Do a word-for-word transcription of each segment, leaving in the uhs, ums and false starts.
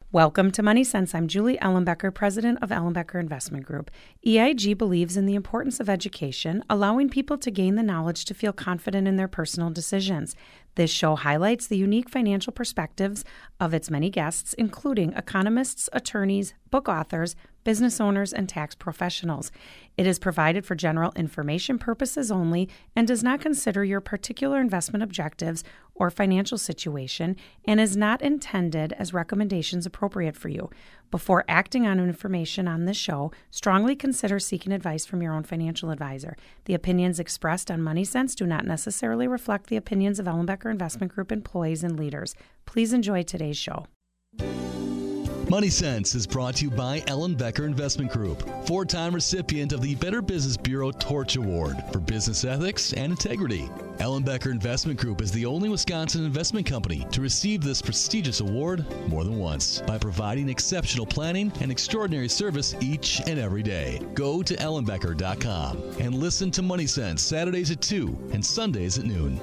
Welcome to Money Sense. I'm Julie Ellenbecker, president of Ellenbecker Investment Group. E I G believes in the importance of education, allowing people to gain the knowledge to feel confident in their personal decisions. This show highlights the unique financial perspectives of its many guests, including economists, attorneys, book authors, business owners, and tax professionals. It is provided for general information purposes only and does not consider your particular investment objectives or financial situation and is not intended as recommendations appropriate for you. Before acting on information on this show, strongly consider seeking advice from your own financial advisor. The opinions expressed on Money Sense do not necessarily reflect the opinions of Ellenbecker Investment Group employees and leaders. Please enjoy today's show. Money Sense is brought to you by Ellenbecker Investment Group, four-time recipient of the Better Business Bureau Torch Award for business ethics and integrity. Ellenbecker Investment Group is the only Wisconsin investment company to receive this prestigious award more than once by providing exceptional planning and extraordinary service each and every day. Go to ellenbecker dot com and listen to Money Sense Saturdays at two and Sundays at noon.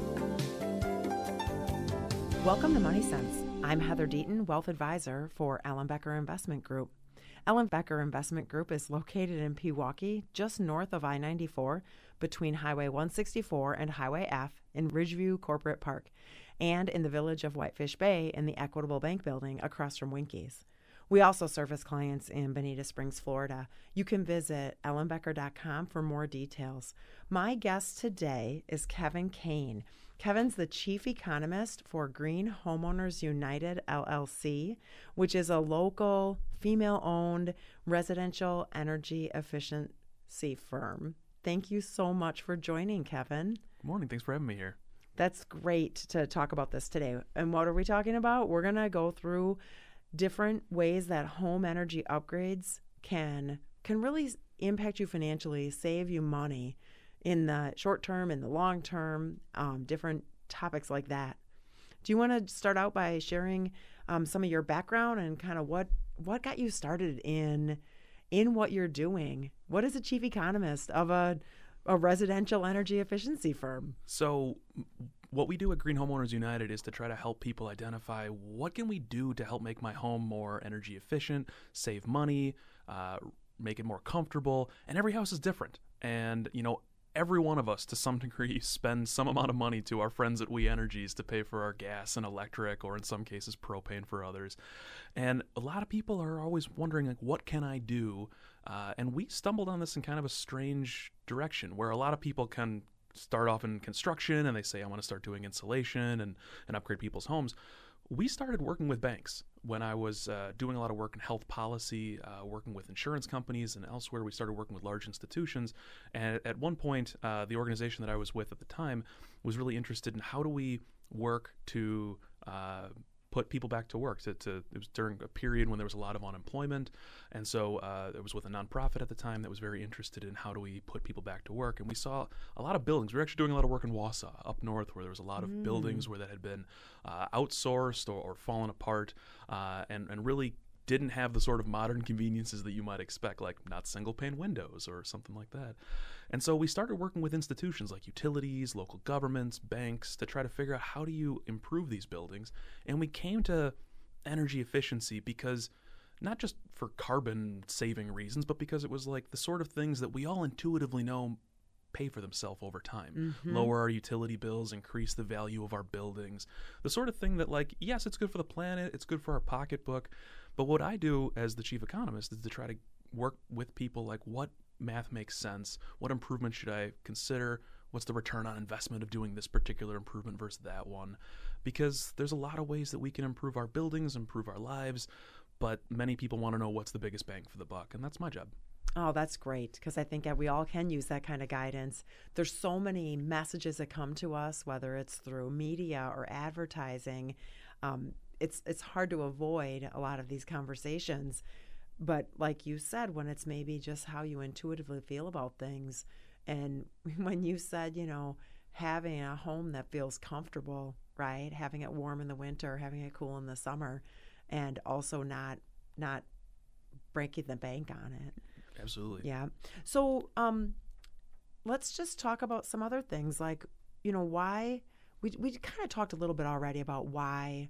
Welcome to Money Sense. I'm Heather Deaton, Wealth Advisor for Ellenbecker Investment Group. Ellenbecker Investment Group is located in Pewaukee, just north of I ninety-four, between Highway one sixty-four and Highway F in Ridgeview Corporate Park, and in the village of Whitefish Bay in the Equitable Bank Building across from Winkies. We also service clients in Bonita Springs, Florida. You can visit ellenbecker dot com for more details. My guest today is Kevin Kane. Kevin's the chief economist for Green Homeowners United, L L C, which is a local female-owned residential energy efficiency firm. Thank you so much for joining, Kevin. Good morning. Thanks for having me here. That's great to talk about this today. And what are we talking about? We're going to go through different ways that home energy upgrades can can really impact you financially, save you money in the short term, in the long term, um, different topics like that. Do you want to start out by sharing um, some of your background and kind of what what got you started in in what you're doing? What is a chief economist of a a residential energy efficiency firm? So what we do at Green Homeowners United is to try to help people identify what can we do to help make my home more energy efficient, save money, uh, make it more comfortable. And every house is different. And, you know, every one of us, to some degree, spends some amount of money to our friends at We Energies to pay for our gas and electric, or in some cases, propane for others. And a lot of people are always wondering, like, what can I do? Uh, and we stumbled on this in kind of a strange direction, where a lot of people can start off in construction and they say, I want to start doing insulation and, and upgrade people's homes. We started working with banks when I was uh, doing a lot of work in health policy, uh, working with insurance companies and elsewhere. We started working with large institutions. And at one point, uh, the organization that I was with at the time was really interested in how do we work to uh, put people back to work. To, to, it was during a period when there was a lot of unemployment. And so uh, it was with a nonprofit at the time that was very interested in how do we put people back to work. And we saw a lot of buildings. We were actually doing a lot of work in Wausau, up north, where there was a lot of mm. buildings where that had been uh, outsourced or, or fallen apart uh, and, and really didn't have the sort of modern conveniences that you might expect, like not single pane windows or something like that. And so we started working with institutions like utilities, local governments, banks to try to figure out how do you improve these buildings. And we came to energy efficiency because not just for carbon saving reasons, but because it was like the sort of things that we all intuitively know pay for themselves over time. Mm-hmm. Lower our utility bills, increase the value of our buildings. The sort of thing that, like, yes, it's good for the planet, it's good for our pocketbook. But what I do as the chief economist is to try to work with people like what math makes sense, what improvement should I consider, what's the return on investment of doing this particular improvement versus that one. Because there's a lot of ways that we can improve our buildings, improve our lives, but many people want to know what's the biggest bang for the buck, and that's my job. Oh, that's great, because I think that we all can use that kind of guidance. There's so many messages that come to us, whether it's through media or advertising. Um, it's it's hard to avoid a lot of these conversations. But like you said, when it's maybe just how you intuitively feel about things, and when you said, you know, having a home that feels comfortable, right? Having it warm in the winter, having it cool in the summer, and also not not breaking the bank on it. Absolutely. Yeah. So um, let's just talk about some other things, like, you know, why we we kind of talked a little bit already about why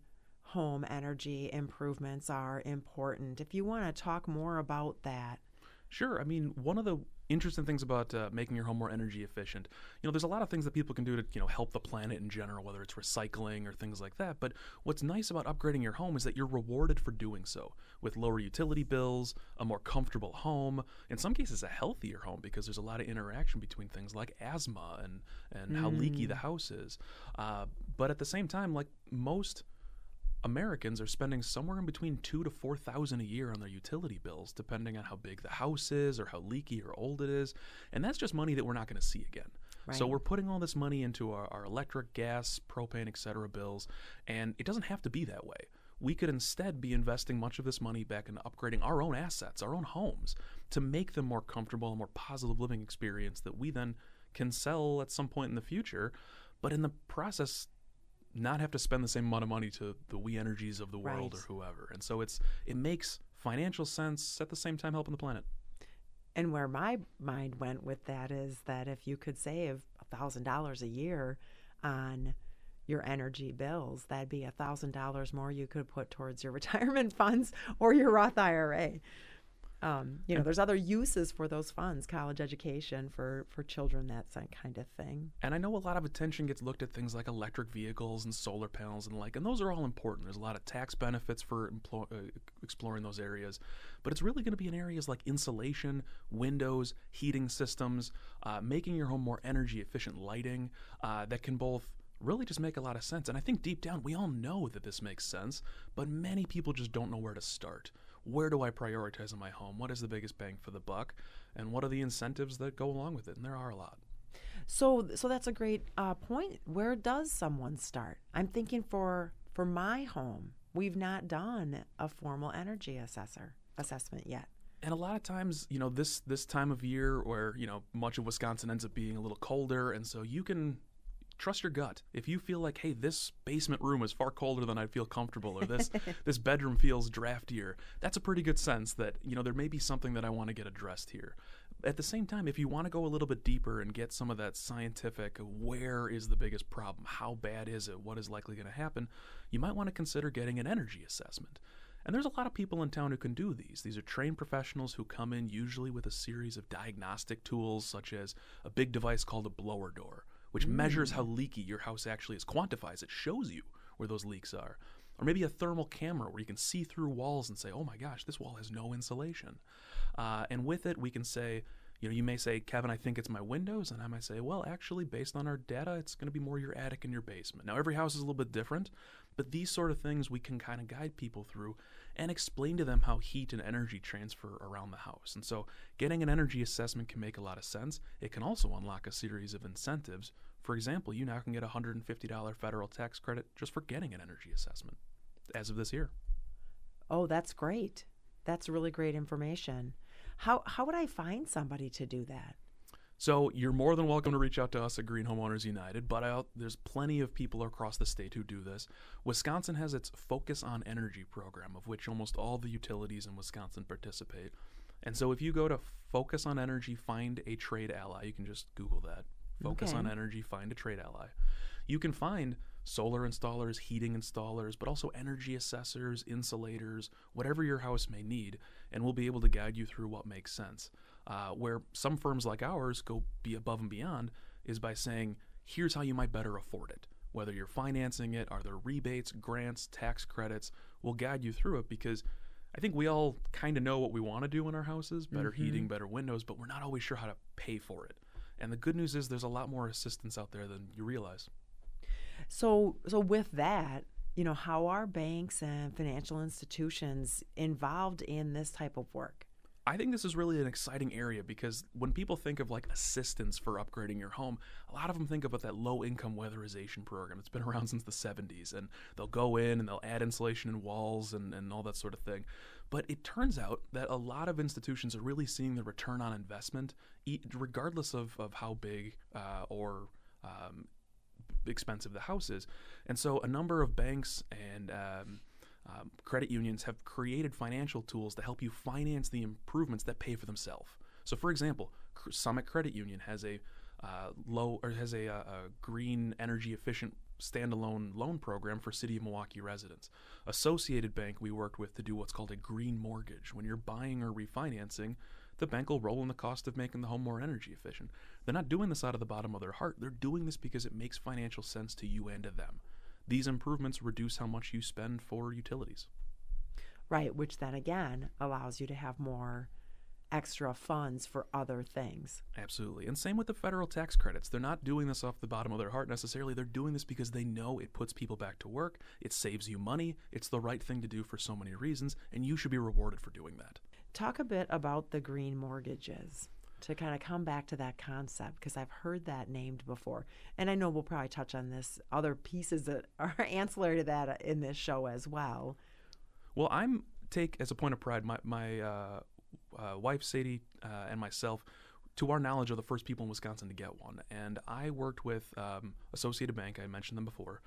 home energy improvements are important. If you want to talk more about that. Sure. I mean, one of the interesting things about uh, making your home more energy efficient, you know, there's a lot of things that people can do to, you know, help the planet in general, whether it's recycling or things like that. But what's nice about upgrading your home is that you're rewarded for doing so with lower utility bills, a more comfortable home, in some cases a healthier home, because there's a lot of interaction between things like asthma and, and mm. how leaky the house is. Uh, but at the same time, like most Americans are spending somewhere in between two to four thousand a year on their utility bills, depending on how big the house is or how leaky or old it is, and that's just money that we're not going to see again. Right. So we're putting all this money into our, our electric, gas, propane, et cetera bills, and it doesn't have to be that way. We could instead be investing much of this money back into upgrading our own assets, our own homes, to make them more comfortable, a more positive living experience that we then can sell at some point in the future, but in the process not have to spend the same amount of money to the We Energies of the world right. or whoever. And so it's it makes financial sense, at the same time helping the planet. And where my mind went with that is that if you could save one thousand dollars a year on your energy bills, that'd be one thousand dollars more you could put towards your retirement funds or your Roth I R A. Um, you know, there's other uses for those funds, college education for, for children, that kind of thing. And I know a lot of attention gets looked at things like electric vehicles and solar panels and the like, and those are all important. There's a lot of tax benefits for emplo- uh, exploring those areas. But it's really going to be in areas like insulation, windows, heating systems, uh, making your home more energy efficient lighting uh, that can both really just make a lot of sense. And I think deep down, we all know that this makes sense, but many people just don't know where to start. Where do I prioritize in my home? What is the biggest bang for the buck? And what are the incentives that go along with it? And there are a lot. So so that's a great uh, point. Where does someone start? I'm thinking for for my home, we've not done a formal energy assessor assessment yet. And a lot of times, you know, this this time of year where, you know, much of Wisconsin ends up being a little colder, and so you can trust your gut. If you feel like, hey, this basement room is far colder than I feel comfortable, or this this bedroom feels draftier, that's a pretty good sense that, you know, there may be something that I want to get addressed here. At the same time, if you want to go a little bit deeper and get some of that scientific, where is the biggest problem? How bad is it? What is likely going to happen? You might want to consider getting an energy assessment. And there's a lot of people in town who can do these. These are trained professionals who come in usually with a series of diagnostic tools, such as a big device called a blower door, which mm. measures how leaky your house actually is, quantifies it, shows you where those leaks are. Or maybe a thermal camera where you can see through walls and say, oh my gosh, this wall has no insulation. Uh, and with it, we can say, you know, you may say, Kevin, I think it's my windows. And I might say, well, actually, based on our data, it's going to be more your attic and your basement. Now, every house is a little bit different, but these sort of things we can kind of guide people through and explain to them how heat and energy transfer around the house. And so getting an energy assessment can make a lot of sense. It can also unlock a series of incentives. For example, you now can get a one hundred fifty dollars federal tax credit just for getting an energy assessment as of this year. Oh, that's great. That's really great information. How how would I find somebody to do that? So you're more than welcome to reach out to us at Green Homeowners United, but I, there's plenty of people across the state who do this. Wisconsin has its Focus on Energy program, of which almost all the utilities in Wisconsin participate. And so if you go to Focus on Energy, find a trade ally, you can just Google that. Focus okay. on Energy, find a trade ally. You can find solar installers, heating installers, but also energy assessors, insulators, whatever your house may need, and we'll be able to guide you through what makes sense. Uh, where some firms like ours go be above and beyond is by saying, here's how you might better afford it. Whether you're financing it, are there rebates, grants, tax credits, we'll guide you through it, because I think we all kind of know what we want to do in our houses, better mm-hmm. heating, better windows, but we're not always sure how to pay for it. And the good news is there's a lot more assistance out there than you realize. So, so with that, you know, how are banks and financial institutions involved in this type of work? I think this is really an exciting area, because when people think of like assistance for upgrading your home, a lot of them think about that low-income weatherization program. It's been around since the seventies, and they'll go in and they'll add insulation in walls and, and all that sort of thing. But it turns out that a lot of institutions are really seeing the return on investment, regardless of, of how big uh, or um, expensive the house is. And so a number of banks and um, Um, credit unions have created financial tools to help you finance the improvements that pay for themselves. So, for example, Summit Credit Union has a uh, low or has a, a green energy efficient standalone loan program for City of Milwaukee residents. Associated Bank we worked with to do what's called a green mortgage. When you're buying or refinancing, the bank will roll in the cost of making the home more energy efficient. They're not doing this out of the bottom of their heart. They're doing this because it makes financial sense to you and to them. These improvements reduce how much you spend for utilities. Right, which then again allows you to have more extra funds for other things. Absolutely. And same with the federal tax credits. They're not doing this off the bottom of their heart necessarily. They're doing this because they know it puts people back to work. It saves you money. It's the right thing to do for so many reasons, and you should be rewarded for doing that. Talk a bit about the green mortgages to kind of come back to that concept, because I've heard that named before. And I know we'll probably touch on this, other pieces that are ancillary to that in this show as well. Well, I'm take as a point of pride, my, my uh, uh, wife, Sadie, uh, and myself, to our knowledge, are the first people in Wisconsin to get one. And I worked with um, Associated Bank, I mentioned them before,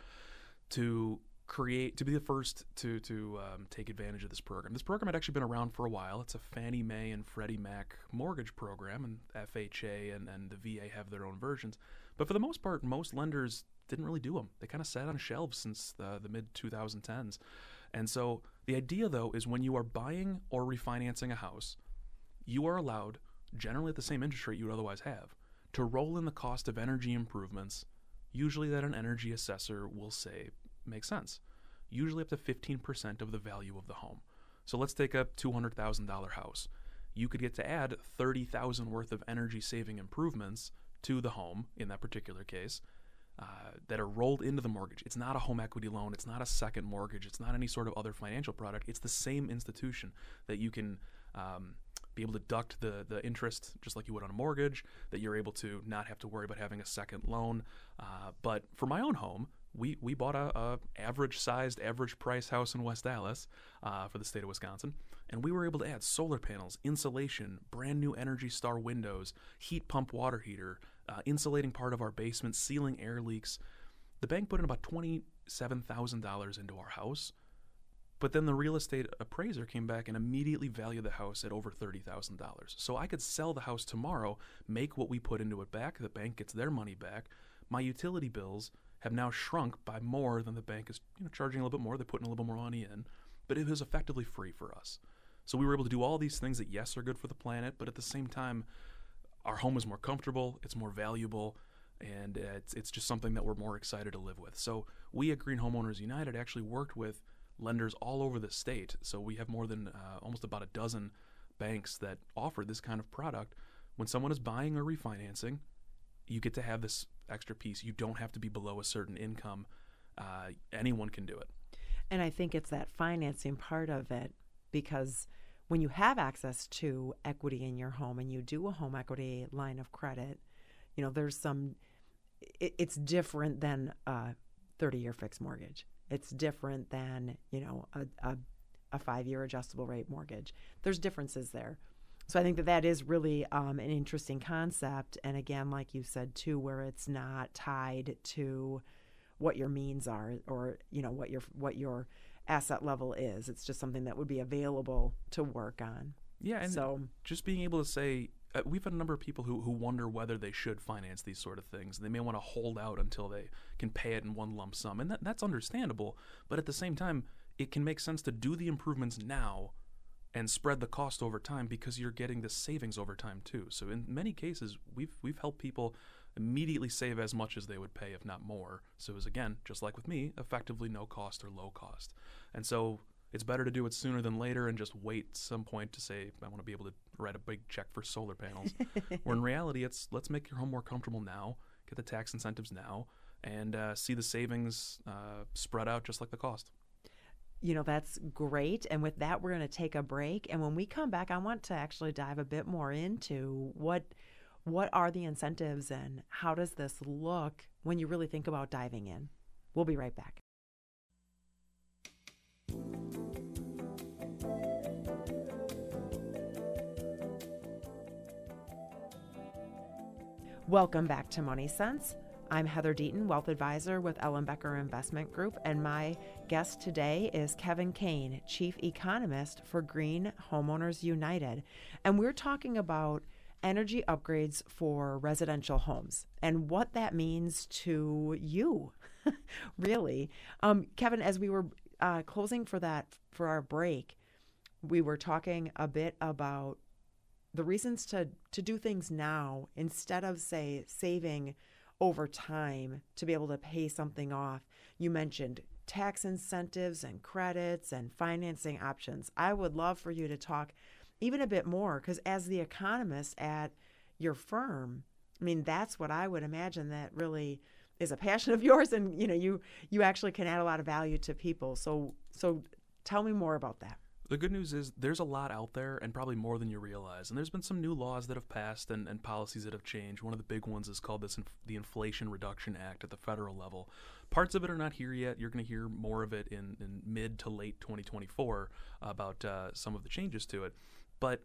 to create, to be the first to, to um, take advantage of this program. This program had actually been around for a while. It's a Fannie Mae and Freddie Mac mortgage program, and F H A and, and the V A have their own versions. But for the most part, most lenders didn't really do them. They kind of sat on shelves since the, the mid twenty tens. And so the idea, though, is when you are buying or refinancing a house, you are allowed, generally at the same interest rate you would otherwise have, to roll in the cost of energy improvements, usually that an energy assessor will say makes sense, usually up to fifteen percent of the value of the home. So let's take a two hundred thousand dollars house. You could get to add thirty thousand dollars worth of energy-saving improvements to the home, in that particular case, Uh, that are rolled into the mortgage. It's not a home equity loan. It's not a second mortgage. It's not any sort of other financial product. It's the same institution that you can um, be able to deduct the, the interest just like you would on a mortgage, that you're able to not have to worry about having a second loan. Uh, but for my own home, we, we bought a, a average-sized, average-price house in West Dallas uh, for the state of Wisconsin, and we were able to add solar panels, insulation, brand-new Energy Star windows, heat pump water heater, Uh, insulating part of our basement, sealing air leaks. The bank put in about twenty-seven thousand dollars into our house, but then the real estate appraiser came back and immediately valued the house at over thirty thousand dollars. So I could sell the house tomorrow, make what we put into it back, the bank gets their money back. My utility bills have now shrunk by more than the bank is, you know, charging a little bit more. They're putting a little bit more money in, but it was effectively free for us. So we were able to do all these things that, yes, are good for the planet, but at the same time, our home is more comfortable, it's more valuable, and it's it's just something that we're more excited to live with. So we at Green Homeowners United actually worked with lenders all over the state. So we have more than uh, almost about a dozen banks that offer this kind of product. When someone is buying or refinancing, you get to have this extra piece. You don't have to be below a certain income. Uh, anyone can do it. And I think it's that financing part of it, because when you have access to equity in your home and you do a home equity line of credit, you know, there's some, it, it's different than a thirty-year fixed mortgage. It's different than, you know, a, a, a five-year adjustable rate mortgage. There's differences there. So I think that that is really um, an interesting concept. And again, like you said, too, where it's not tied to what your means are, or, you know, what your what your asset level is. It's just something that would be available to work on. Yeah, and so just being able to say, uh, we've had a number of people who, who wonder whether they should finance these sort of things. They may want to hold out until they can pay it in one lump sum, and that, that's understandable. But at the same time, it can make sense to do the improvements now and spread the cost over time, because you're getting the savings over time too. So in many cases, we've we've helped people immediately save as much as they would pay, if not more. So it was, again, just like with me, effectively no cost or low cost. And so it's better to do it sooner than later and just wait some point to say, I want to be able to write a big check for solar panels. Where in reality, it's let's make your home more comfortable now, get the tax incentives now, and uh, see the savings uh, spread out just like the cost. You know, that's great. And with that, we're going to take a break. And when we come back, I want to actually dive a bit more into what what are the incentives and how does this look when you really think about diving in. We'll be right back. Welcome back to Money Sense. I'm Heather Deaton, Wealth Advisor with Ellenbecker Investment Group, and my guest today is Kevin Kane, Chief Economist for Green Homeowners United. And we're talking about energy upgrades for residential homes and what that means to you, really. Um, Kevin, as we were uh, closing for that, for our break, we were talking a bit about the reasons to, to do things now instead of, say, saving over time to be able to pay something off. You mentioned tax incentives and credits and financing options. I would love for you to talk even a bit more, because as the economist at your firm, I mean, that's what I would imagine that really is a passion of yours, and you know, you you actually can add a lot of value to people. So so tell me more about that. The good news is there's a lot out there, and probably more than you realize. And there's been some new laws that have passed and, and policies that have changed. One of the big ones is called this inf- the Inflation Reduction Act at the federal level. Parts of it are not here yet. You're going to hear more of it in, in mid to late twenty twenty-four about uh, some of the changes to it. But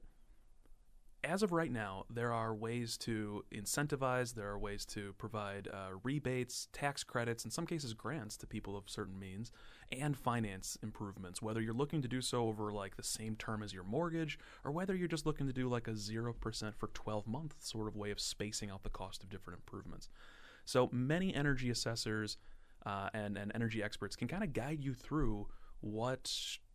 as of right now, there are ways to incentivize, there are ways to provide uh, rebates, tax credits, in some cases grants to people of certain means, and finance improvements, whether you're looking to do so over like the same term as your mortgage, or whether you're just looking to do like a zero percent for twelve months sort of way of spacing out the cost of different improvements. So many energy assessors uh, and, and energy experts can kind of guide you through what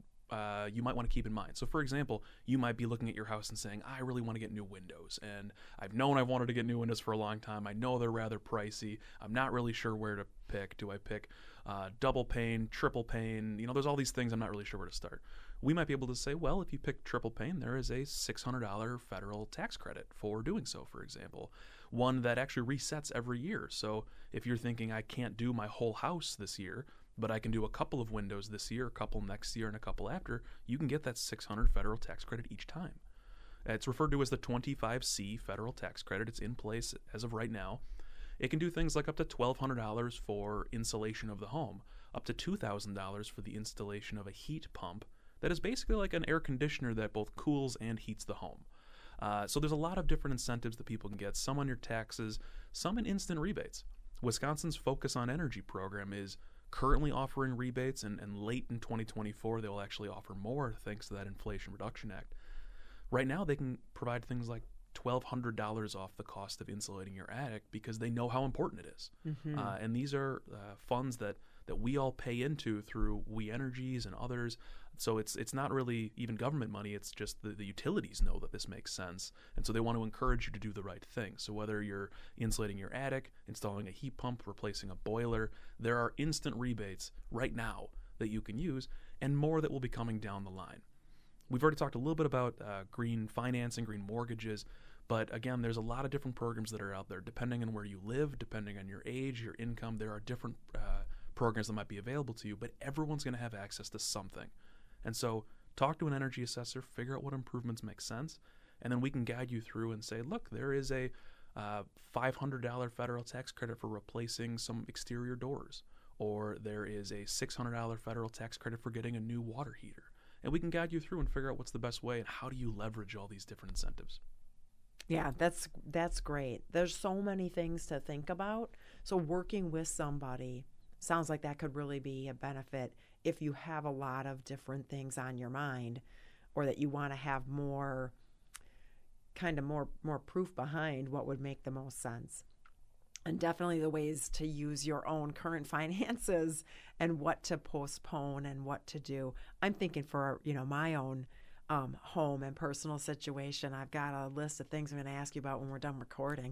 Uh, you might want to keep in mind. So for example, you might be looking at your house and saying, I really want to get new windows, and I've known I've wanted to get new windows for a long time. I know they're rather pricey. I'm not really sure where to pick. Do I pick uh, double pane, triple pane? You know, there's all these things I'm not really sure where to start. We might be able to say, well, if you pick triple pane, there is a six hundred dollars federal tax credit for doing so, for example. One that actually resets every year. So if you're thinking I can't do my whole house this year, but I can do a couple of windows this year, a couple next year, and a couple after, you can get that six hundred dollars federal tax credit each time. It's referred to as the twenty-five C federal tax credit. It's in place as of right now. It can do things like up to twelve hundred dollars for insulation of the home, up to two thousand dollars for the installation of a heat pump that is basically like an air conditioner that both cools and heats the home. Uh, so there's a lot of different incentives that people can get, some on your taxes, some in instant rebates. Wisconsin's Focus on Energy program is currently offering rebates, and, and late in twenty twenty-four they will actually offer more thanks to that Inflation Reduction Act. Right now they can provide things like twelve hundred dollars off the cost of insulating your attic because they know how important it is. Mm-hmm. Uh, and these are uh, funds that, that we all pay into through We Energies and others. So it's it's not really even government money, it's just the, the utilities know that this makes sense. And so they want to encourage you to do the right thing. So whether you're insulating your attic, installing a heat pump, replacing a boiler, there are instant rebates right now that you can use, and more that will be coming down the line. We've already talked a little bit about uh, green financing, green mortgages, but again, there's a lot of different programs that are out there. Depending on where you live, depending on your age, your income, there are different uh, programs that might be available to you, but everyone's going to have access to something. And so talk to an energy assessor, figure out what improvements make sense, and then we can guide you through and say, look, there is a uh, five hundred dollars federal tax credit for replacing some exterior doors, or there is a six hundred dollars federal tax credit for getting a new water heater. And we can guide you through and figure out what's the best way and how do you leverage all these different incentives. Yeah, that's that's great. There's so many things to think about. So working with somebody sounds like that could really be a benefit if you have a lot of different things on your mind, or that you want to have more kind of more more proof behind what would make the most sense. And definitely the ways to use your own current finances and what to postpone and what to do. I'm thinking for, you know, my own um, home and personal situation, I've got a list of things I'm going to ask you about when we're done recording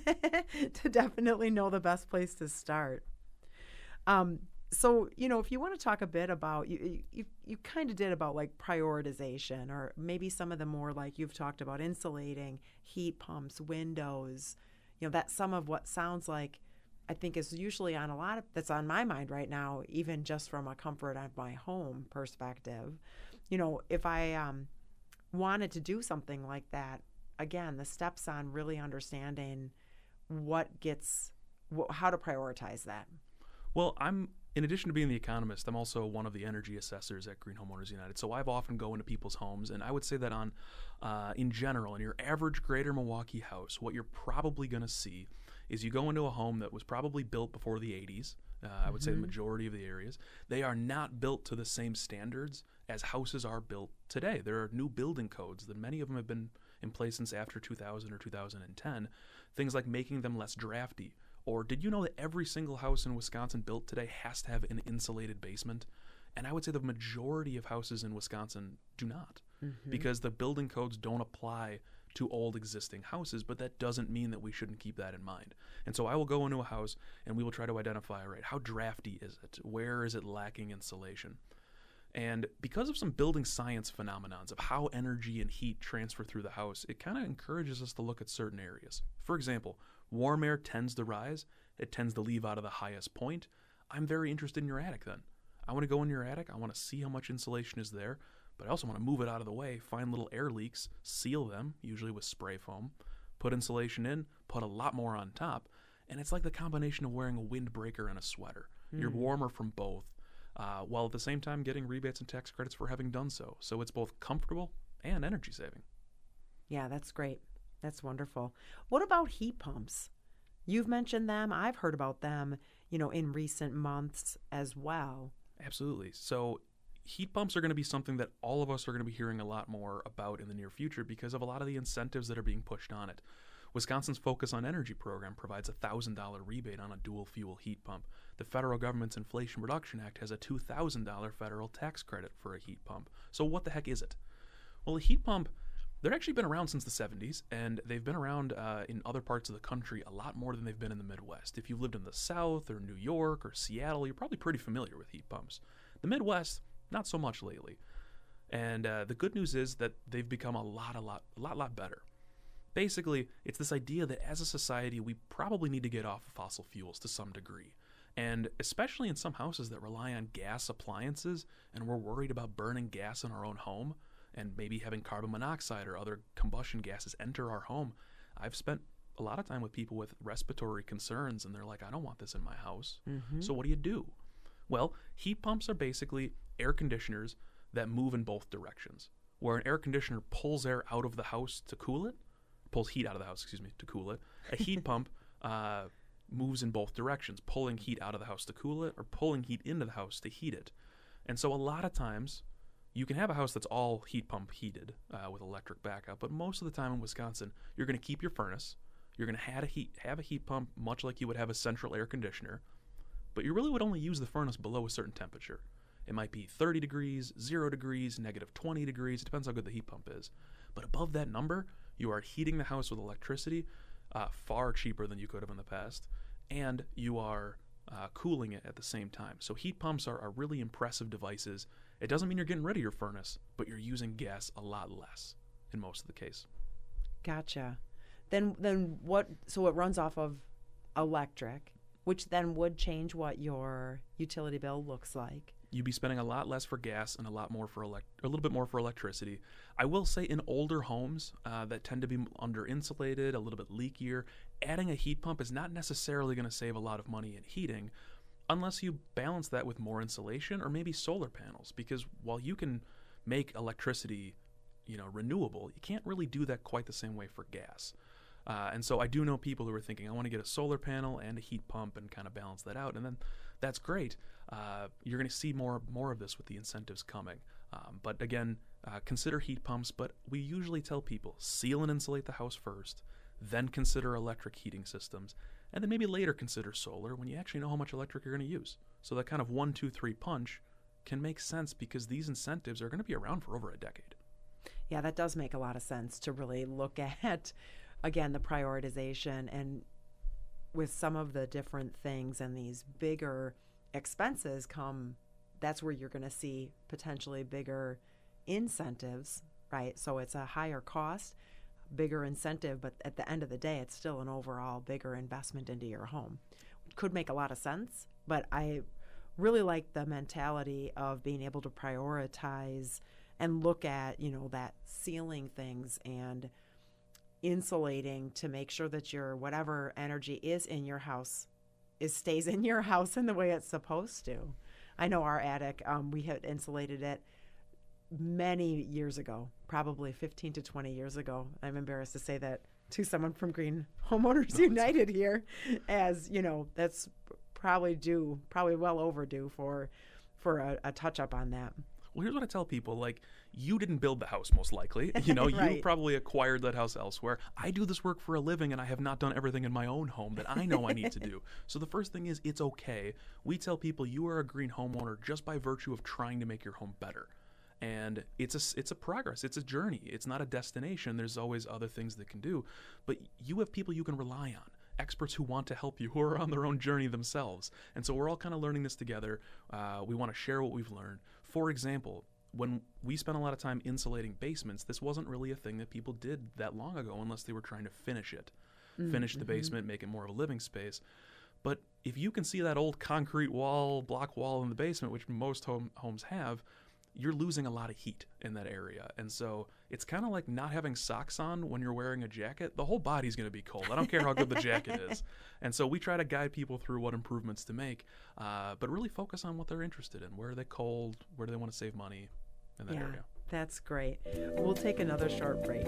to definitely know the best place to start. Um, so, you know, if you want to talk a bit about, you you, you kind of did about like prioritization, or maybe some of the more like you've talked about insulating, heat pumps, windows, you know, that's some of what sounds like, I think is usually on a lot of, that's on my mind right now, even just from a comfort of my home perspective. You know, if I um, wanted to do something like that, again, the steps on really understanding what gets, wh- how to prioritize that. Well, I'm, in addition to being the economist, I'm also one of the energy assessors at Green Homeowners United. So I've often go into people's homes, and I would say that on, uh, in general, in your average greater Milwaukee house, what you're probably going to see is you go into a home that was probably built before the eighties. Uh, mm-hmm. I would say the majority of the areas. They are not built to the same standards as houses are built today. There are new building codes that many of them have been in place since after two thousand or two thousand ten. Things like making them less drafty. Or did you know that every single house in Wisconsin built today has to have an insulated basement? And I would say the majority of houses in Wisconsin do not, mm-hmm. because the building codes don't apply to old existing houses, but that doesn't mean that we shouldn't keep that in mind. And so I will go into a house and we will try to identify, right, how drafty is it? Where is it lacking insulation? And because of some building science phenomenons of how energy and heat transfer through the house, it kind of encourages us to look at certain areas. For example, warm air tends to rise. It tends to leave out of the highest point. I'm very interested in your attic then. I want to go in your attic. I want to see how much insulation is there, but I also want to move it out of the way, find little air leaks, seal them, usually with spray foam, put insulation in, put a lot more on top, and it's like the combination of wearing a windbreaker and a sweater. Mm. You're warmer from both, uh, while at the same time getting rebates and tax credits for having done so. So it's both comfortable and energy saving. Yeah, that's great. That's wonderful. What about heat pumps? You've mentioned them. I've heard about them, you know, in recent months as well. Absolutely. So heat pumps are going to be something that all of us are going to be hearing a lot more about in the near future because of a lot of the incentives that are being pushed on it. Wisconsin's Focus on Energy program provides a one thousand dollars rebate on a dual fuel heat pump. The federal government's Inflation Reduction Act has a two thousand dollars federal tax credit for a heat pump. So what the heck is it? Well, a heat pump, they've actually been around since the seventies, and they've been around uh, in other parts of the country a lot more than they've been in the Midwest. If you've lived in the South or New York or Seattle, you're probably pretty familiar with heat pumps. The Midwest, not so much lately. And uh, the good news is that they've become a lot, a lot, a lot, lot better. Basically, it's this idea that as a society, we probably need to get off of fossil fuels to some degree. And especially in some houses that rely on gas appliances, and we're worried about burning gas in our own home, and maybe having carbon monoxide or other combustion gases enter our home. I've spent a lot of time with people with respiratory concerns, and they're like, I don't want this in my house. Mm-hmm. So what do you do? Well, heat pumps are basically air conditioners that move in both directions. Where an air conditioner pulls air out of the house to cool it, pulls heat out of the house, excuse me, to cool it, a heat pump uh, moves in both directions, pulling heat out of the house to cool it or pulling heat into the house to heat it. And so a lot of times, you can have a house that's all heat pump heated uh, with electric backup, but most of the time in Wisconsin, you're going to keep your furnace. You're going to have a heat have a heat pump much like you would have a central air conditioner, but you really would only use the furnace below a certain temperature. It might be thirty degrees, zero degrees, negative twenty degrees. It depends how good the heat pump is. But above that number, you are heating the house with electricity uh, far cheaper than you could have in the past, and you are uh, cooling it at the same time. So heat pumps are, are really impressive devices. It doesn't mean you're getting rid of your furnace, but you're using gas a lot less in most of the case. Gotcha. Then then what, so it runs off of electric, which then would change what your utility bill looks like. You'd be spending a lot less for gas and a lot more for elect- a little bit more for electricity. I will say in older homes uh, that tend to be under insulated, a little bit leakier, adding a heat pump is not necessarily going to save a lot of money in heating unless you balance that with more insulation or maybe solar panels, because while you can make electricity, you know, renewable, you can't really do that quite the same way for gas. Uh, and so I do know people who are thinking, I want to get a solar panel and a heat pump and kind of balance that out. And then that's great. Uh, you're going to see more more of this with the incentives coming. Um, but again, uh, consider heat pumps. But we usually tell people, seal and insulate the house first, then consider electric heating systems, and then maybe later consider solar when you actually know how much electric you're going to use. So that kind of one, two, three punch can make sense because these incentives are going to be around for over a decade. Yeah, that does make a lot of sense to really look at, again, the prioritization, and with some of the different things and these bigger expenses come, that's where you're going to see potentially bigger incentives, right? So it's a higher cost, bigger incentive, but at the end of the day, it's still an overall bigger investment into your home. It could make a lot of sense, but I really like the mentality of being able to prioritize and look at, you know, that sealing things and insulating to make sure that your whatever energy is in your house is stays in your house in the way it's supposed to. I know our attic, um, we had insulated it many years ago, probably fifteen to twenty years ago. I'm embarrassed to say that to someone from Green Homeowners United here, as, you know, that's probably due, probably well overdue for for a, a touch-up on that. Well, here's what I tell people. Like, you didn't build the house, most likely. You know, Right. you probably acquired that house elsewhere. I do this work for a living, and I have not done everything in my own home that I know I need to do. So the first thing is, it's okay. We tell people you are a green homeowner just by virtue of trying to make your home better. And it's a, it's a progress. It's a journey. It's not a destination. There's always other things that can do. But you have people you can rely on. Experts who want to help you, who are on their own journey themselves. And so we're all kind of learning this together. Uh, we want to share what we've learned. For example, when we spent a lot of time insulating basements, this wasn't really a thing that people did that long ago unless they were trying to finish it. Mm-hmm. Finish the basement, make it more of a living space. But if you can see that old concrete wall, block wall in the basement, which most home, homes have, you're losing a lot of heat in that area. And so it's kind of like not having socks on when you're wearing a jacket. The whole body's going to be cold. I don't care how good the jacket is. And so we try to guide people through what improvements to make, uh, but really focus on what they're interested in. Where are they cold? Where do they want to save money in that yeah, area? That's great. We'll take another short break.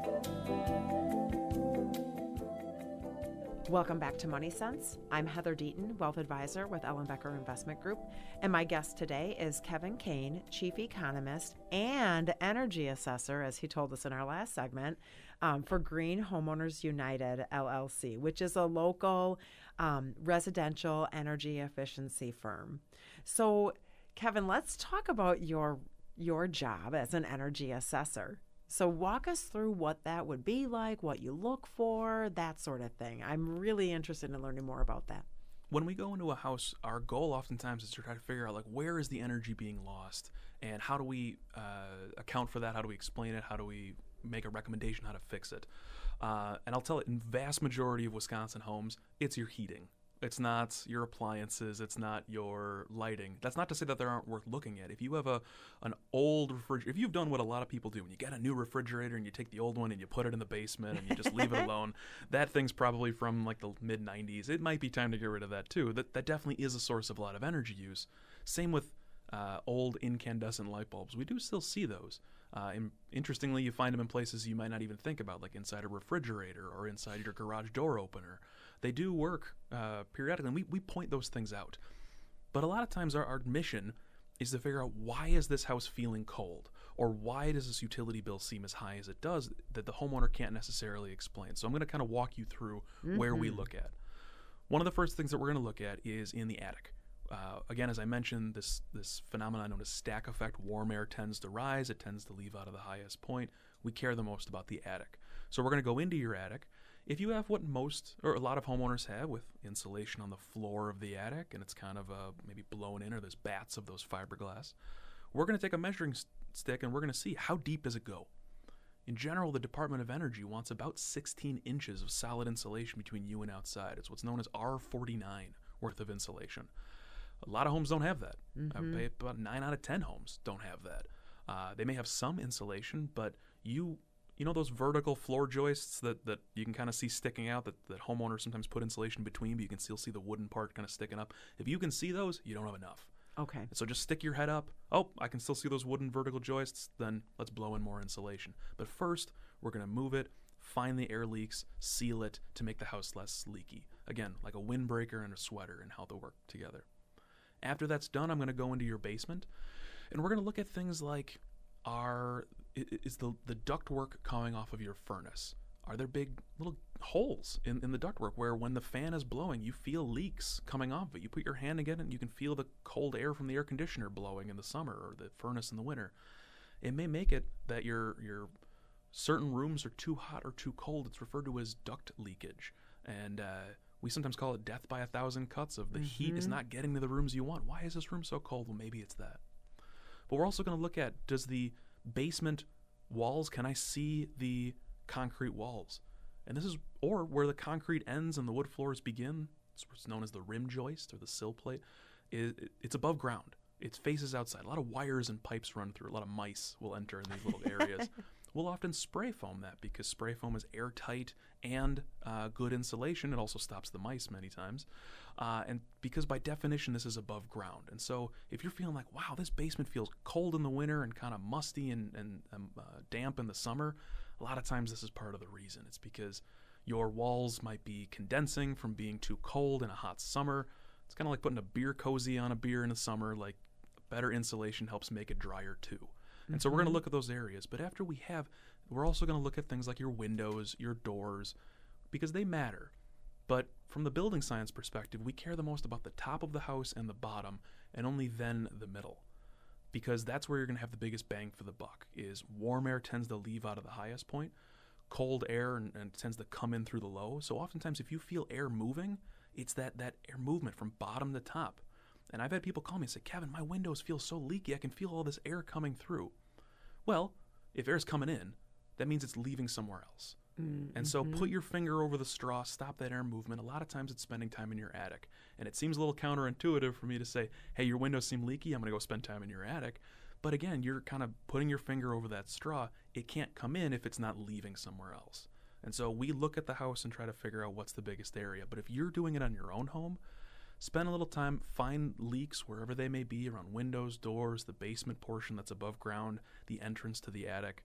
Welcome back to Money Sense. I'm Heather Deaton, Wealth Advisor with Ellenbecker Investment Group, and my guest today is Kevin Kane, Chief Economist and Energy Assessor, as he told us in our last segment, um, for Green Homeowners United, L L C, which is a local um, residential energy efficiency firm. So, Kevin, let's talk about your your job as an energy assessor. So walk us through what that would be like, what you look for, that sort of thing. I'm really interested in learning more about that. When we go into a house, our goal oftentimes is to try to figure out, like, where is the energy being lost, and how do we uh, account for that? How do we explain it? How do we make a recommendation how to fix it? Uh, and I'll tell it, in vast majority of Wisconsin homes, it's your heating. It's not your appliances. It's not your lighting. That's not to say that they aren't worth looking at. If you have a an old refrigerator, if you've done what a lot of people do, when you get a new refrigerator and you take the old one and you put it in the basement and you just leave it alone, that thing's probably from like the mid nineties. It might be time to get rid of that too. That that definitely is a source of a lot of energy use. Same with uh, old incandescent light bulbs. We do still see those. Uh, and interestingly, you find them in places you might not even think about, like inside a refrigerator or inside your garage door opener. They do work uh, periodically, and we, we point those things out. But a lot of times our, our mission is to figure out, why is this house feeling cold? Or why does this utility bill seem as high as it does that the homeowner can't necessarily explain? So I'm going to kind of walk you through mm-hmm. where we look at. One of the first things that we're going to look at is in the attic. Uh, again, as I mentioned, this, this phenomenon known as stack effect, warm air tends to rise. It tends to leave out of the highest point. We care the most about the attic. So we're going to go into your attic. If you have what most, or a lot of homeowners have, with insulation on the floor of the attic, and it's kind of uh, maybe blown in, or there's bats of those fiberglass, we're going to take a measuring st- stick and we're going to see, how deep does it go? In general, the Department of Energy wants about sixteen inches of solid insulation between you and outside. It's what's known as R forty-nine worth of insulation. A lot of homes don't have that. Mm-hmm. I bet about nine out of ten homes don't have that. Uh, they may have some insulation, but you... You know those vertical floor joists that, that you can kind of see sticking out, that, that homeowners sometimes put insulation between, but you can still see the wooden part kind of sticking up? If you can see those, you don't have enough. Okay. So just stick your head up. Oh, I can still see those wooden vertical joists. Then let's blow in more insulation. But first, we're going to move it, find the air leaks, seal it to make the house less leaky. Again, like a windbreaker and a sweater, and how they work together. After that's done, I'm going to go into your basement, and we're going to look at things like, are... is the, the ductwork coming off of your furnace? Are there big little holes in, in the ductwork where when the fan is blowing, you feel leaks coming off of it? You put your hand again and you can feel the cold air from the air conditioner blowing in the summer, or the furnace in the winter. It may make it that your, your certain rooms are too hot or too cold. It's referred to as duct leakage. And uh, we sometimes call it death by a thousand cuts, of the mm-hmm. heat is not getting to the rooms you want. Why is this room so cold? Well, maybe it's that. But we're also going to look at, does the basement walls, can I see the concrete walls? And this is, or where the concrete ends and the wood floors begin, it's what's known as the rim joist or the sill plate, it, it's above ground. It faces outside. A lot of wires and pipes run through. A lot of mice will enter in these little areas. We'll often spray foam that, because spray foam is airtight and uh, good insulation. It also stops the mice many times. Uh, and because by definition, this is above ground. And so if you're feeling like, wow, this basement feels cold in the winter and kind of musty and, and um, uh, damp in the summer, a lot of times this is part of the reason. It's because your walls might be condensing from being too cold in a hot summer. It's kind of like putting a beer cozy on a beer in the summer. Like, better insulation helps make it drier too. And Mm-hmm. so we're going to look at those areas. But after we have, we're also going to look at things like your windows, your doors, because they matter. But from the building science perspective, we care the most about the top of the house and the bottom, and only then the middle. Because that's where you're going to have the biggest bang for the buck, is warm air tends to leave out of the highest point, cold air and, and tends to come in through the low. So oftentimes if you feel air moving, it's that, that air movement from bottom to top. And I've had people call me and say, Kevin, my windows feel so leaky, I can feel all this air coming through. Well, if air's coming in, that means it's leaving somewhere else. Mm-hmm. And so put your finger over the straw, stop that air movement. A lot of times it's spending time in your attic. And it seems a little counterintuitive for me to say, hey, your windows seem leaky, I'm going to go spend time in your attic. But again, you're kind of putting your finger over that straw. It can't come in if it's not leaving somewhere else. And so we look at the house and try to figure out what's the biggest area. But if you're doing it on your own home, spend a little time, find leaks wherever they may be, around windows, doors, the basement portion that's above ground, the entrance to the attic.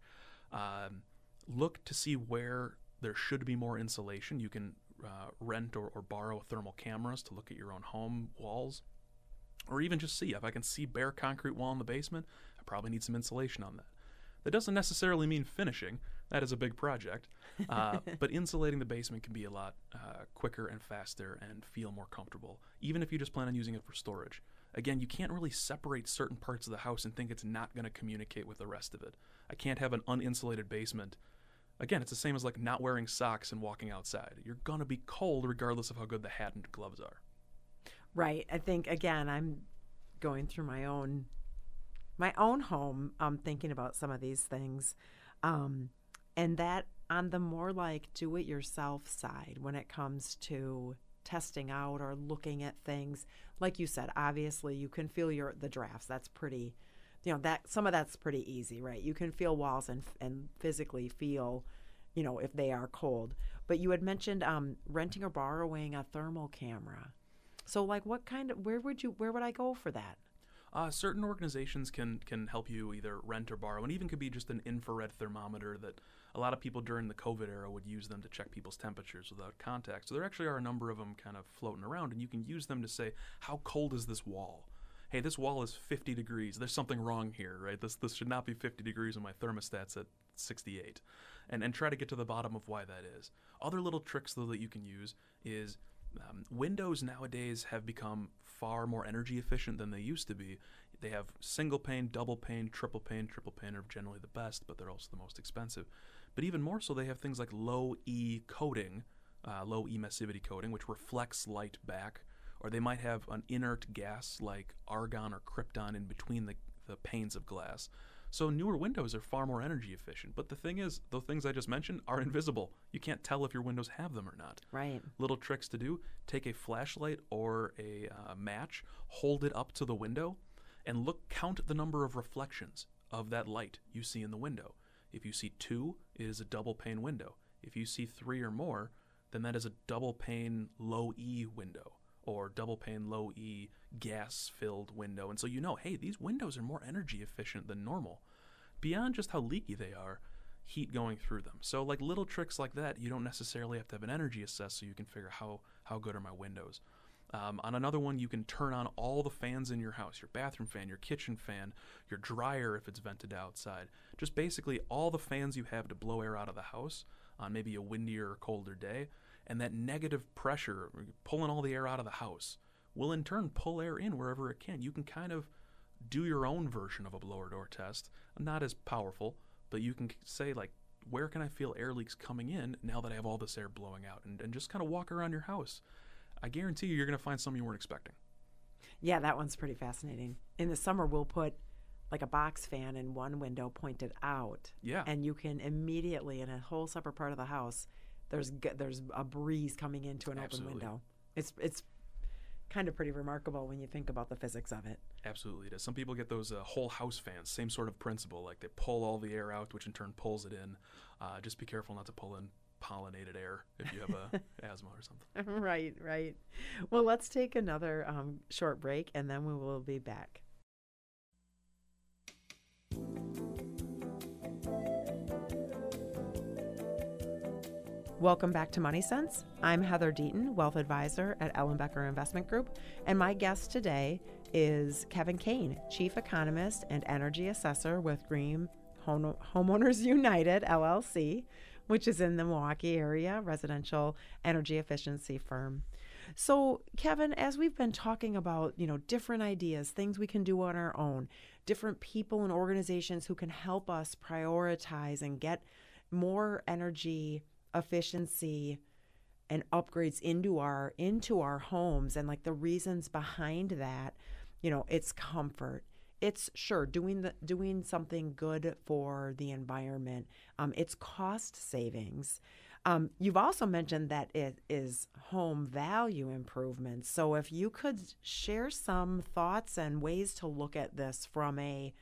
Um, look to see where there should be more insulation. You can uh, rent or, or borrow thermal cameras to look at your own home walls. Or even just see, if I can see bare concrete wall in the basement, I probably need some insulation on that. That doesn't necessarily mean finishing. That is a big project. Uh, but insulating the basement can be a lot uh, quicker and faster and feel more comfortable, even if you just plan on using it for storage. Again, you can't really separate certain parts of the house and think it's not going to communicate with the rest of it. I can't have an uninsulated basement. Again, it's the same as like not wearing socks and walking outside. You're going to be cold regardless of how good the hat and gloves are. Right. I think, again, I'm going through my own my own home, um, thinking about some of these things. Um, and that on the more like do-it-yourself side, when it comes to testing out or looking at things, like you said, obviously you can feel your the drafts. That's pretty, you know, that some of that's pretty easy, right? You can feel walls and and physically feel, you know, if they are cold. But you had mentioned um, renting or borrowing a thermal camera. So, like, what kind of, where would you, where would I go for that? Uh, certain organizations can can help you either rent or borrow, and even could be just an infrared thermometer that a lot of people during the COVID era would use them to check people's temperatures without contact. So there actually are a number of them kind of floating around, and you can use them to say, how cold is this wall? Hey, this wall is fifty degrees. There's something wrong here, right? This this should not be fifty degrees when my thermostat's at sixty-eight. And, and try to get to the bottom of why that is. Other little tricks, though, that you can use is Um, windows nowadays have become far more energy efficient than they used to be. They have single pane, double pane, triple pane. Triple pane are generally the best, but they're also the most expensive. But even more so, they have things like low E coating, uh, low emissivity coating, which reflects light back. Or they might have an inert gas like argon or krypton in between the, the panes of glass. So newer windows are far more energy efficient. But the thing is, the things I just mentioned are invisible. You can't tell if your windows have them or not. Right. Little tricks to do: take a flashlight or a uh, match, hold it up to the window, and look, count the number of reflections of that light you see in the window. If you see two, it is a double pane window. If you see three or more, then that is a double pane low E window, or double pane low E gas-filled window. And so you know, hey, these windows are more energy efficient than normal. Beyond just how leaky they are, heat going through them. So like little tricks like that, you don't necessarily have to have an energy assess, so you can figure how, how good are my windows. Um, on another one, you can turn on all the fans in your house, your bathroom fan, your kitchen fan, your dryer if it's vented outside. Just basically all the fans you have to blow air out of the house on maybe a windier or colder day. And that negative pressure, pulling all the air out of the house, will in turn pull air in wherever it can. You can kind of do your own version of a blower door test. Not as powerful, but you can say, like, where can I feel air leaks coming in now that I have all this air blowing out? And, and just kind of walk around your house. I guarantee you, you're going to find something you weren't expecting. Yeah, that one's pretty fascinating. In the summer, we'll put like a box fan in one window pointed out. Yeah. And you can immediately, in a whole separate part of the house, there's there's a breeze coming into an Absolutely. open window. It's it's kind of pretty remarkable when you think about the physics of it. Absolutely it is. Some people get those uh, whole house fans, same sort of principle. Like they pull all the air out, which in turn pulls it in. Uh, just be careful not to pull in pollinated air if you have a asthma or something. Right, right. Well, let's take another um, short break, and then we will be back. Welcome back to Money Sense. I'm Heather Deaton, Wealth Advisor at Ellenbecker Investment Group, and my guest today is Kevin Kane, Chief Economist and Energy Assessor with Green Home- Homeowners United, L L C, which is in the Milwaukee area, residential energy efficiency firm. So, Kevin, as we've been talking about, you know, different ideas, things we can do on our own, different people and organizations who can help us prioritize and get more energy efficiency and upgrades into our into our homes, and like the reasons behind that, you know, it's comfort. It's sure doing the doing something good for the environment. Um, it's cost savings. Um, you've also mentioned that it is home value improvements. So if you could share some thoughts and ways to look at this from a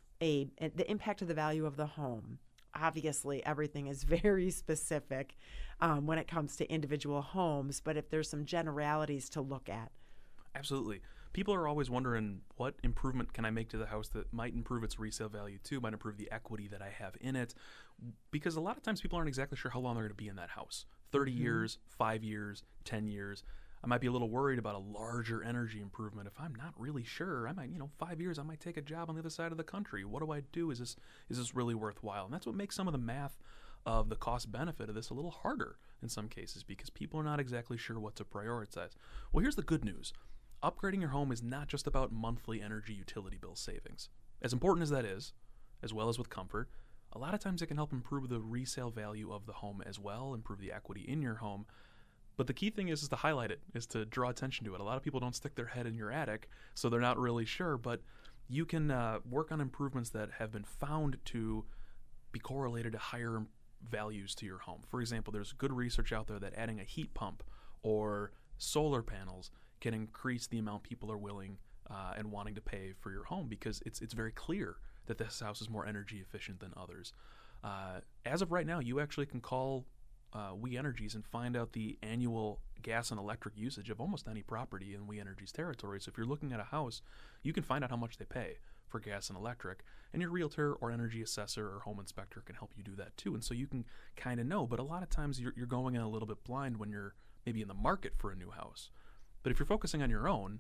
a the impact of the value of the home. Obviously, everything is very specific um, when it comes to individual homes, but if there's some generalities to look at. Absolutely. People are always wondering, what improvement can I make to the house that might improve its resale value too, might improve the equity that I have in it? Because a lot of times people aren't exactly sure how long they're going to be in that house. thirty mm-hmm. years, five years, ten years. I might be a little worried about a larger energy improvement. If I'm not really sure, I might, you know, five years, I might take a job on the other side of the country. What do I do? Is this is this really worthwhile? And that's what makes some of the math of the cost benefit of this a little harder in some cases, because people are not exactly sure what to prioritize. Well, here's the good news. Upgrading your home is not just about monthly energy utility bill savings. As important as that is, as well as with comfort, a lot of times it can help improve the resale value of the home as well, improve the equity in your home. But the key thing is, is to highlight it, is to draw attention to it. A lot of people don't stick their head in your attic, so they're not really sure, but you can uh, work on improvements that have been found to be correlated to higher values to your home. For example, there's good research out there that adding a heat pump or solar panels can increase the amount people are willing uh, and wanting to pay for your home, because it's it's very clear that this house is more energy efficient than others. Uh, as of right now, you actually can call uh, We Energies and find out the annual gas and electric usage of almost any property in We Energies territory. So if you're looking at a house, you can find out how much they pay for gas and electric, and your realtor or energy assessor or home inspector can help you do that too. And so you can kind of know, but a lot of times you're, you're going in a little bit blind when you're maybe in the market for a new house. But if you're focusing on your own,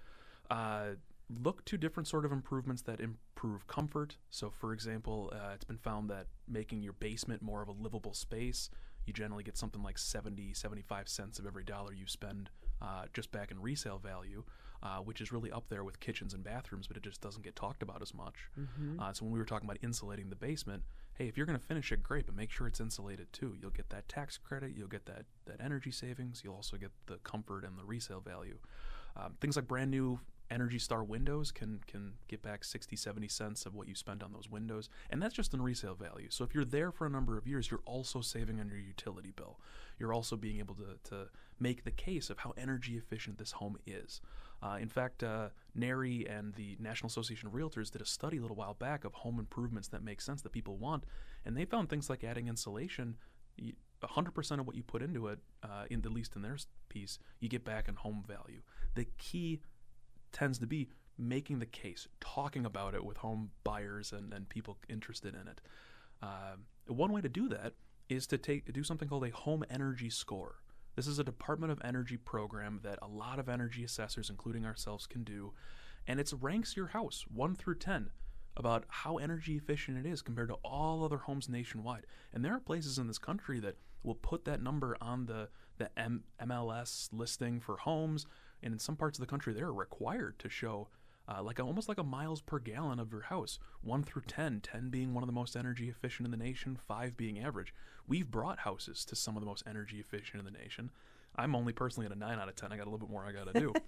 uh, look to different sort of improvements that improve comfort. So for example, uh, it's been found that making your basement more of a livable space, you generally get something like seventy, seventy-five cents of every dollar you spend uh, just back in resale value, uh, which is really up there with kitchens and bathrooms, but it just doesn't get talked about as much. Mm-hmm. Uh, so when we were talking about insulating the basement, hey, if you're going to finish it, great, but make sure it's insulated too. You'll get that tax credit, you'll get that, that energy savings, you'll also get the comfort and the resale value. Um, things like brand new Energy Star windows can can get back sixty, seventy cents of what you spent on those windows, and that's just in resale value. So if you're there for a number of years, you're also saving on your utility bill. You're also being able to, to make the case of how energy efficient this home is. Uh, in fact, uh, NARI and the National Association of Realtors did a study a little while back of home improvements that make sense that people want, and they found things like adding insulation. one hundred percent of what you put into it, uh, in, at least in their piece, you get back in home value. The key tends to be making the case, talking about it with home buyers and, and people interested in it. Uh, one way to do that is to take do something called a home energy score. This is a Department of Energy program that a lot of energy assessors, including ourselves, can do, and it ranks your house one through ten about how energy efficient it is compared to all other homes nationwide. And there are places in this country that will put that number on the, the M- MLS listing for homes, and in some parts of the country they're required to show uh, like a, almost like a miles per gallon of your house, one through ten, ten being one of the most energy efficient in the nation, five being average. We've brought houses to some of the most energy efficient in the nation. I'm only personally at a nine out of ten. I got a little bit more I got to do.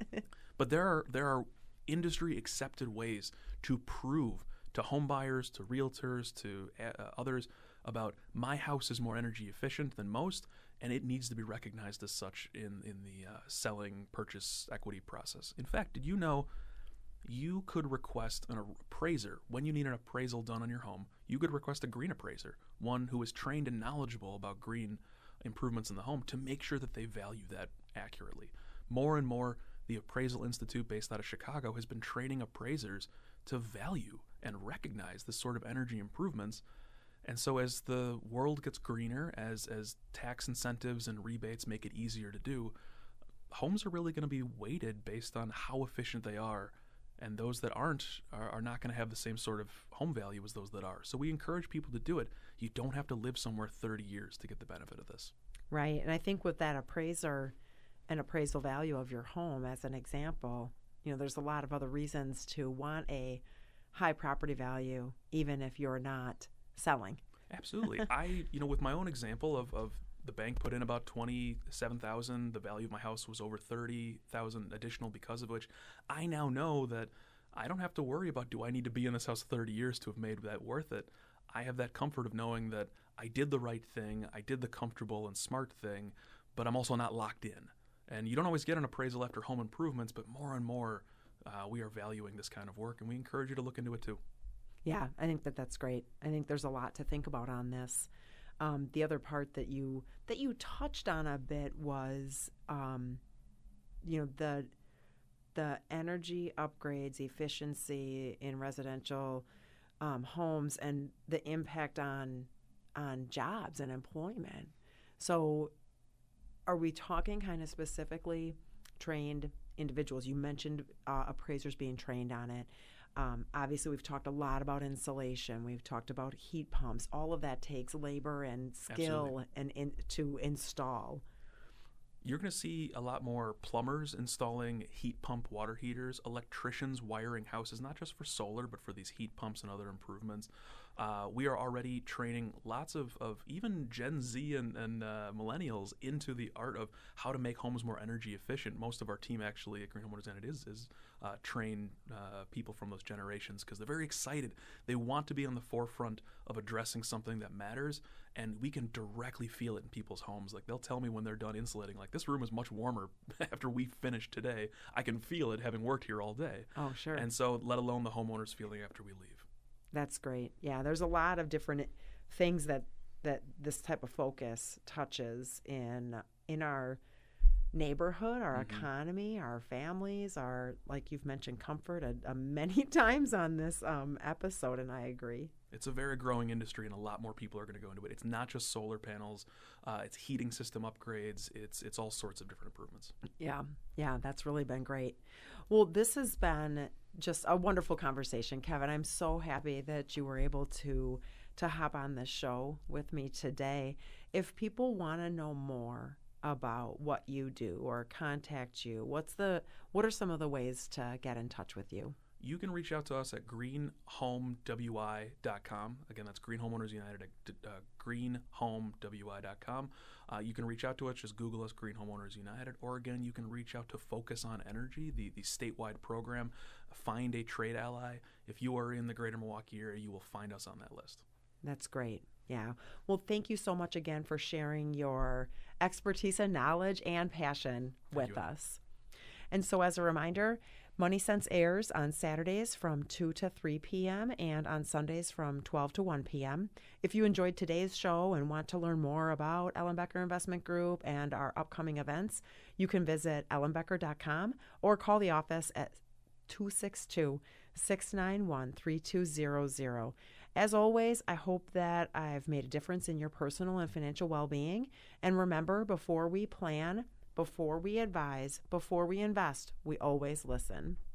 But there are there are industry accepted ways to prove to home buyers, to realtors, to uh, others about my house is more energy efficient than most, and it needs to be recognized as such in, in the uh, selling purchase equity process. In fact, did you know you could request an appraiser, when you need an appraisal done on your home, you could request a green appraiser, one who is trained and knowledgeable about green improvements in the home, to make sure that they value that accurately. More and more, the Appraisal Institute, based out of Chicago, has been training appraisers to value and recognize this sort of energy improvements. And so as the world gets greener, as as tax incentives and rebates make it easier to do, homes are really going to be weighted based on how efficient they are. And those that aren't are, are not going to have the same sort of home value as those that are. So we encourage people to do it. You don't have to live somewhere thirty years to get the benefit of this. Right. And I think with that appraiser and appraisal value of your home, as an example, you know, there's a lot of other reasons to want a high property value, even if you're not selling. Absolutely. I, you know, with my own example of, of the bank put in about twenty-seven thousand. The value of my house was over thirty thousand additional because of which I now know that I don't have to worry about, do I need to be in this house thirty years to have made that worth it? I have that comfort of knowing that I did the right thing, I did the comfortable and smart thing, but I'm also not locked in. And you don't always get an appraisal after home improvements, but more and more uh, we are valuing this kind of work, and we encourage you to look into it too. Yeah, I think that that's great. I think there's a lot to think about on this. Um, the other part that you that you touched on a bit was, um, you know, the the energy upgrades, efficiency in residential um, homes, and the impact on on jobs and employment. So, are we talking kind of specifically trained individuals? You mentioned uh, appraisers being trained on it. Um, obviously, we've talked a lot about insulation. We've talked about heat pumps. All of that takes labor and skill and in, to install. You're going to see a lot more plumbers installing heat pump water heaters, electricians wiring houses, not just for solar, but for these heat pumps and other improvements. Uh, we are already training lots of, of even Gen Z and, and uh, millennials into the art of how to make homes more energy efficient. Most of our team actually at Green Homeowners United is, is uh, train uh, people from those generations because they're very excited. They want to be on the forefront of addressing something that matters, and we can directly feel it in people's homes. Like, they'll tell me when they're done insulating, like, this room is much warmer after we finished today. I can feel it having worked here all day. Oh, sure. And so let alone the homeowners feeling after we leave. That's great. Yeah, there's a lot of different things that that this type of focus touches in in our neighborhood, our mm-hmm. economy, our families, our, like you've mentioned, comfort a, a many times on this um, episode, and I agree. It's a very growing industry, and a lot more people are going to go into it. It's not just solar panels, uh, it's heating system upgrades, it's it's all sorts of different improvements. Yeah, yeah, that's really been great. Well, this has been just a wonderful conversation, Kevin. I'm so happy that you were able to to hop on this show with me today. If people want to know more about what you do or contact you, what's the what are some of the ways to get in touch with you? You can reach out to us at green home w i dot com. Again, that's Green Homeowners United at uh, green home w i dot com. Uh, you can reach out to us, just Google us, Green Homeowners United. Or again, you can reach out to Focus on Energy, the, the statewide program. Find a trade ally. If you are in the greater Milwaukee area, you will find us on that list. That's great. Yeah. Well, thank you so much again for sharing your expertise and knowledge and passion Thank with you. us. And so as a reminder, Money Sense airs on Saturdays from two to three p.m. and on Sundays from twelve to one p.m. If you enjoyed today's show and want to learn more about Ellenbecker Investment Group and our upcoming events, you can visit ellenbecker dot com or call the office at two six two, six nine one, three two zero zero. As always, I hope that I've made a difference in your personal and financial well-being. And remember, before we plan, before we advise, before we invest, we always listen.